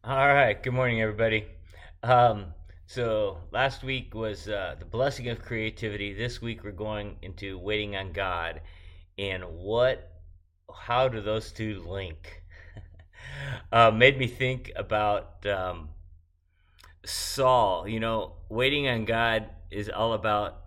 All right. Good morning, everybody. Um, so last week was the blessing of creativity. This week we're going into waiting on God, and how do those two link? Made me think about Saul. Waiting on God is all about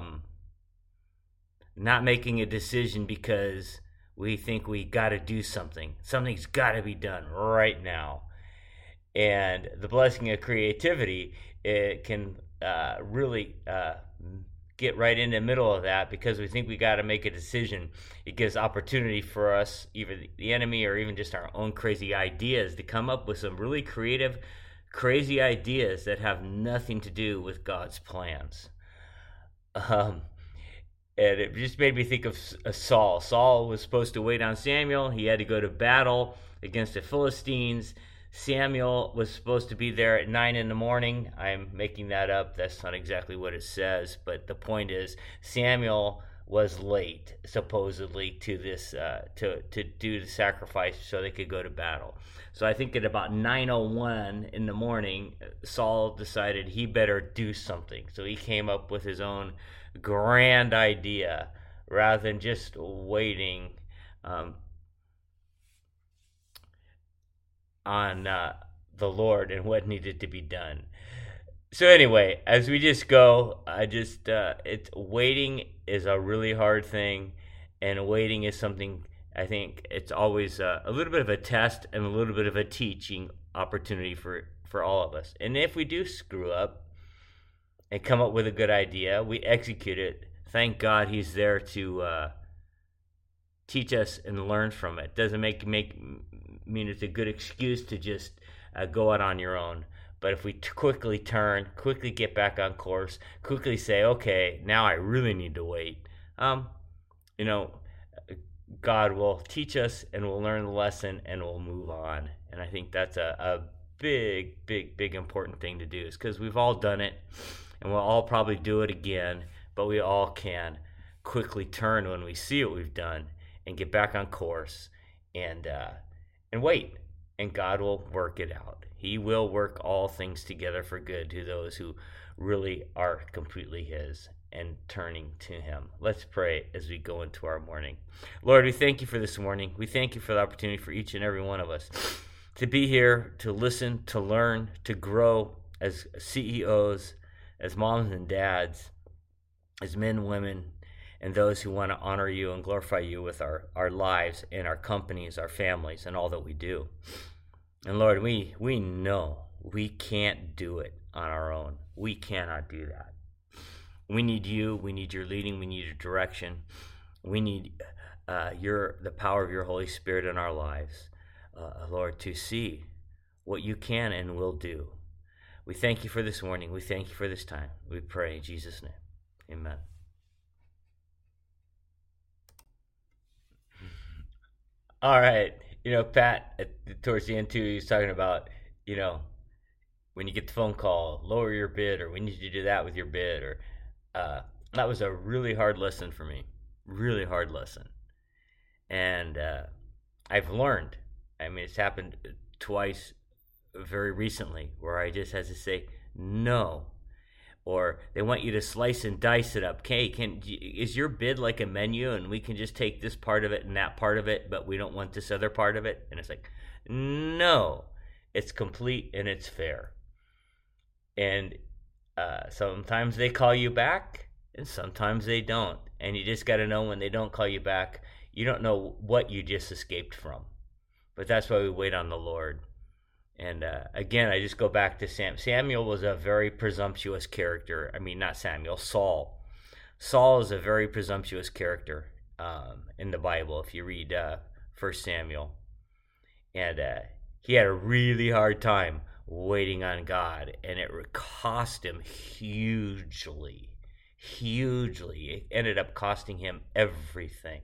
not making a decision because we think we got to do something. Something's got to be done right now. And the blessing of creativity, it can really get right in the middle of that because we think we got to make a decision. It gives opportunity for us, either the enemy or even just our own crazy ideas, to come up with some really creative, crazy ideas that have nothing to do with God's plans. Um, and it just made me think of Saul. Saul was supposed to wait on Samuel. He had to go to battle against the Philistines. Samuel was supposed to be there at 9 in the morning. I'm making that up. That's not exactly what it says, but the point is Samuel was late supposedly to this to do the sacrifice so they could go to battle. So I think at about 9:01 in the morning, Saul decided he better do something. So he came up with his own grand idea rather than just waiting um, on the Lord and what needed to be done. So anyway, as we just go, it's waiting is a really hard thing, and waiting is something I think it's always a little bit of a test and a little bit of a teaching opportunity for all of us. And if we do screw up and come up with a good idea, we execute it. Thank God He's there to teach us and learn from it. Doesn't make mean it's a good excuse to just go out on your own. But if we quickly turn, quickly get back on course, quickly say, okay, now I really need to wait. You know, God will teach us and we'll learn the lesson and we'll move on. And I think that's a big, big, big important thing to do, is because we've all done it and we'll all probably do it again, but we all can quickly turn when we see what we've done and get back on course and wait, and God will work it out. He will work all things together for good to those who really are completely His and turning to Him. Let's pray as we go into our morning. Lord, we thank You for this morning. We thank You for the opportunity for each and every one of us to be here, to listen, to learn, to grow as CEOs, as moms and dads, as men, women, and those who want to honor You and glorify You with our lives and our companies, our families, and all that we do. And Lord, we know we can't do it on our own. We cannot do that. We need You. We need Your leading. We need Your direction. We need the power of Your Holy Spirit in our lives, Lord, to see what You can and will do. We thank You for this morning. We thank You for this time. We pray in Jesus' name. Amen. All right. Pat, towards the end too, he was talking about, you know, when you get the phone call, lower your bid, or we need you to do that with your bid, or that was a really hard lesson for me, really hard lesson, and I've learned. I mean, it's happened twice, very recently, where I just had to say no, or they want you to slice and dice it up. Okay, is your bid like a menu, and we can just take this part of it and that part of it, but we don't want this other part of it? And it's like, no, it's complete and it's fair. And sometimes they call you back, and sometimes they don't. And you just got to know when they don't call you back, you don't know what you just escaped from. But that's why we wait on the Lord. And again, I just go back to Samuel was a very presumptuous character. I mean, not Samuel, Saul. Saul is a very presumptuous character in the Bible if you read 1 Samuel. And he had a really hard time waiting on God, and it cost him hugely. Hugely. It ended up costing him everything.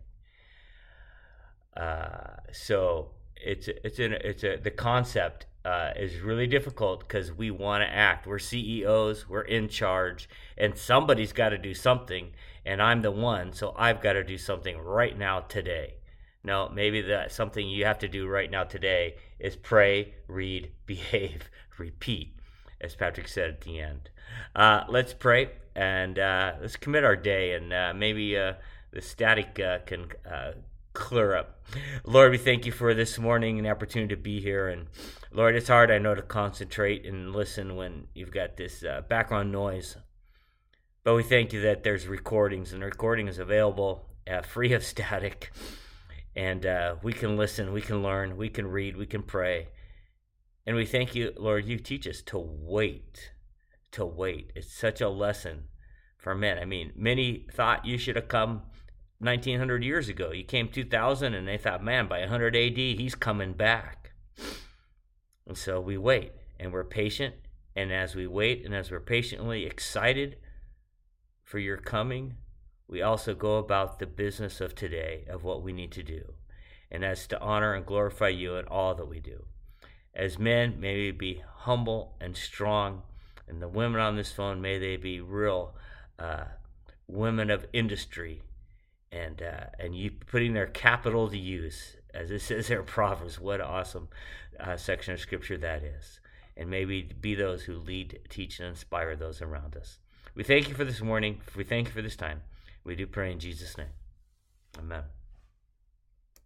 So the concept is really difficult because we want to act. We're CEOs, we're in charge, and somebody's got to do something, and I'm the one, so I've got to do something right now today. No, maybe that's something you have to do right now today is pray, read, behave, repeat, as Patrick said at the end. Let's pray and let's commit our day, and maybe the static can clear up. Lord, we thank you for this morning and the opportunity to be here. And Lord, it's hard, I know, to concentrate and listen when you've got this background noise. But we thank you that there's recordings, and the recording is available free of static. And we can listen, we can learn, we can read, we can pray. And we thank you, Lord, you teach us to wait, to wait. It's such a lesson for men. I mean, many thought you should have come 1900 years ago. You came 2000 and they thought, man, by 100 AD, he's coming back. And so we wait and we're patient. And as we wait and as we're patiently excited for your coming, we also go about the business of today, of what we need to do. And that's to honor and glorify you in all that we do. As men, may we be humble and strong. And the women on this phone, may they be real women of industry. And you putting their capital to use, as it says there in Proverbs. What an awesome section of Scripture that is. And may we be those who lead, teach, and inspire those around us. We thank you for this morning. We thank you for this time. We do pray in Jesus' name. Amen.